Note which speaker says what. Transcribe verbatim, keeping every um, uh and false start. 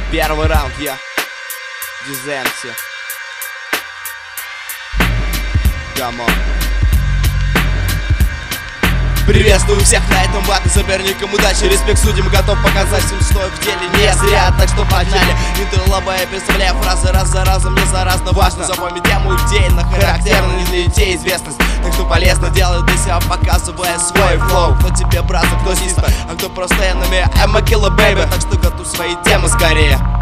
Speaker 1: Первый раунд, я Диземси. Come on. Приветствую всех на этом батле, соперникам удачи, респект судьям, готов показать им, что в деле не зря, так что погнали. Интеллабая, представляя фразы раз за разом, не заразно важно запомнить тему идейно, характерно не для детей известность, так что полезно делать для себя, показывая свой флоу. Кто тебе брат, а кто систер, а кто просто enemy, I'm a killer baby, так что готов свои темы скорее.